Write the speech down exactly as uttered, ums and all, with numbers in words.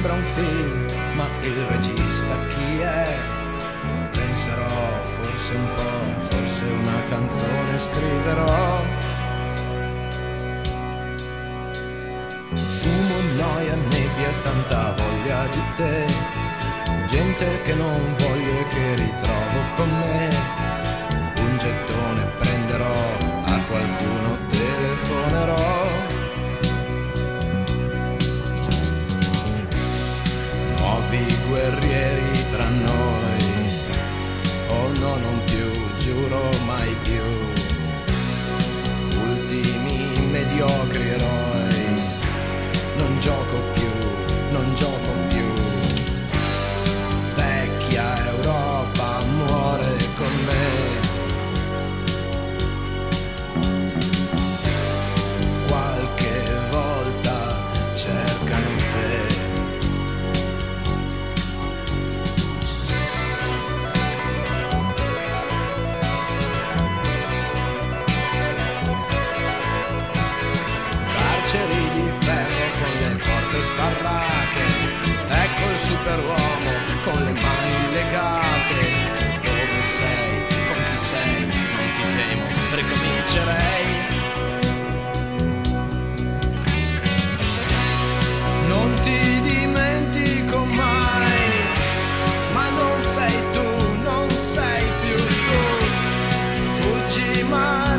sembra un film, ma il regista chi è? Penserò, forse un po', forse una canzone scriverò. Fumo, noia, nebbia, tanta voglia di te, gente che non voglio e che ritrovo con me. Un gettone prenderò, a qualcuno telefonerò. Nuovi guerrieri tra noi, oh no, non più, giuro mai più. Ultimi mediocri eroi, non gioco più, non gioco più. Vecchia Europa muore con me. Qualche volta cercano te. Carceri di ferro con le porte sbarrate, ecco il superuomo con le mani legate. Dove sei? Con chi sei? Non ti temo, ricomincerei. Non ti dimentico mai, ma non sei tu, non sei più tu. Fuggi mai.